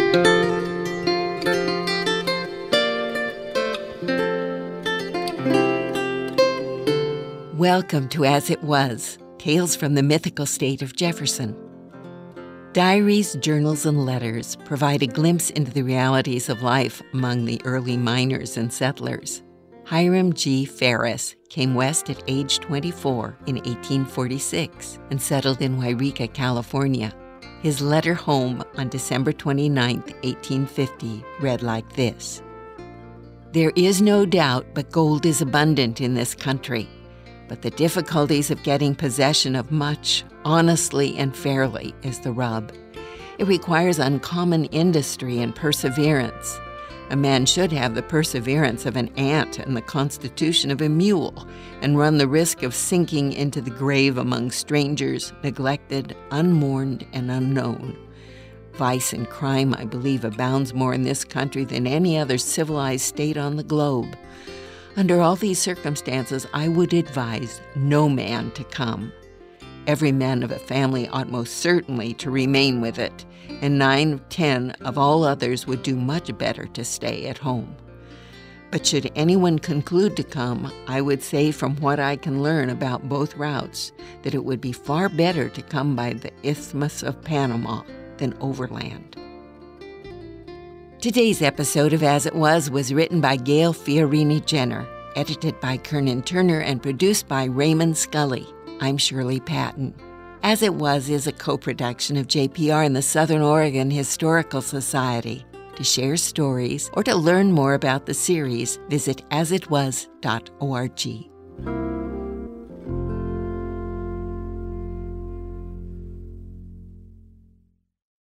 Welcome to As It Was, Tales from the Mythical State of Jefferson. Diaries, journals, and letters provide a glimpse into the realities of life among the early miners and settlers. Hiram G. Ferris came west at age 24 in 1846 and settled in Yreka, California. His letter home on December 29, 1850, read like this: "There is no doubt but gold is abundant in this country, but the difficulties of getting possession of much, honestly and fairly, is the rub. It requires uncommon industry and perseverance. A man should have the perseverance of an ant and the constitution of a mule, and run the risk of sinking into the grave among strangers, neglected, unmourned, and unknown. Vice and crime, I believe, abounds more in this country than any other civilized state on the globe. Under all these circumstances, I would advise no man to come. Every man of a family ought most certainly to remain with it, and 9 of 10 of all others would do much better to stay at home. But should anyone conclude to come, I would say from what I can learn about both routes that it would be far better to come by the Isthmus of Panama than overland." Today's episode of As It Was written by Gail Fiorini Jenner, edited by Kernan Turner, and produced by Raymond Scully. I'm Shirley Patton. As It Was is a co-production of JPR and the Southern Oregon Historical Society. To share stories or to learn more about the series, visit asitwas.org.